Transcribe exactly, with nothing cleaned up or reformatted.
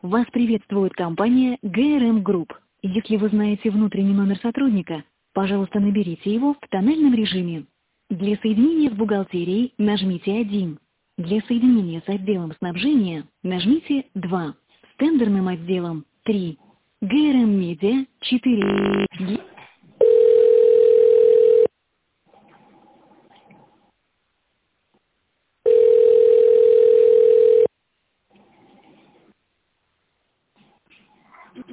Вас приветствует компания джи ар эм Group. Если вы знаете внутренний номер сотрудника, пожалуйста, наберите его в тоннельном режиме. Для соединения с бухгалтерией нажмите один. Для соединения с отделом снабжения нажмите два. С тендерным отделом три. джи ар эм Media четыре.